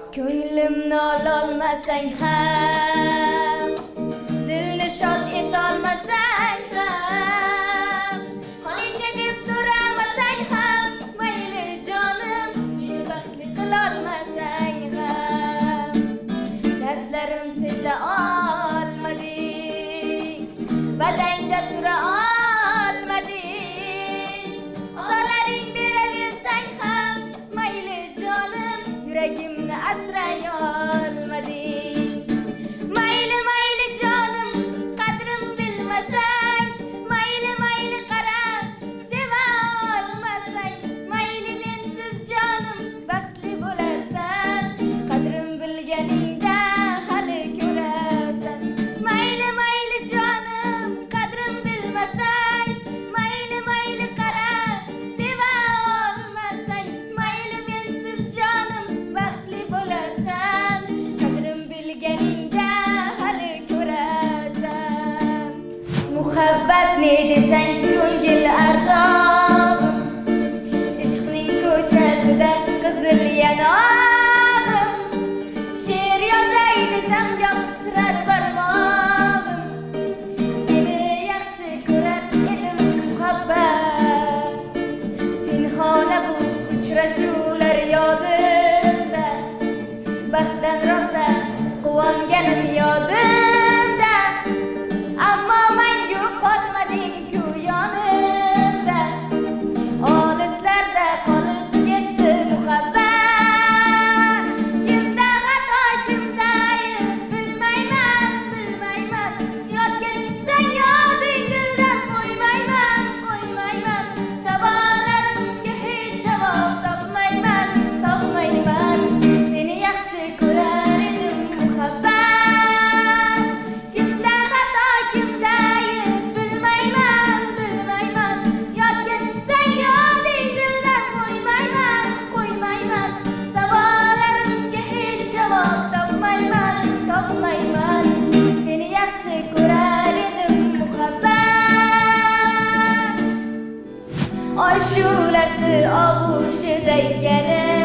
Ko'nglimni ololmasang ham, dilni shod etolmasang ham, holingni deb so'ramasang ham, mayli jonim, meni baxtli qilolmasang ham, dardlarim seza olmading, badangda tura olmading, ozorlaring beraversang ham, mayli jonim, yuragimni asray olmading. Mayli mayli jonim, qadrim bilmasang, mayli mayli qara, seva olmasang, mayli mensiz jonim, baxtli bo'larsan, qadrim bilganingda hali ko'rasan. Mayli mayli jonim, qadrim bilmasang, mayli mayli qara, seva olmasang, mayli mensiz jonim, baxtli bo'larsan, qadrim bilganingda hali ko'rasan. Muhabbat ne desang ko'ngil ardog'im, ishqning ko'chasida qizil yanog'im, she'r yozay desam yoqtirar barmog'im, seni yaxshi ko'rar edim muhabbat, pinhona bu uchrashuvlar yodimda, baxtdan rosa quvonganim yodimda, ammo mangu qolmading-ku yonimda, olislarda qolib ketdi muhabbat. Kimda xato, kimda ayb, bilmayman, bilmayman, yodga tushsang yoding dildan qo'ymayman, qo'ymayman, savollarimga hech javob topmayman, topmayman, seni yaxshi ko'rar edim muhabbat. Kimda xato, kimda ayb, bilmayman, bilmayman, yodga tushsang yoding dildan qo'ymayman, qo'ymayman, savollarimga hech javob topmayman, topmayman, seni yaxshi ko'rar edim muhabbat. Oy shu'lasi og'ushida ekanim,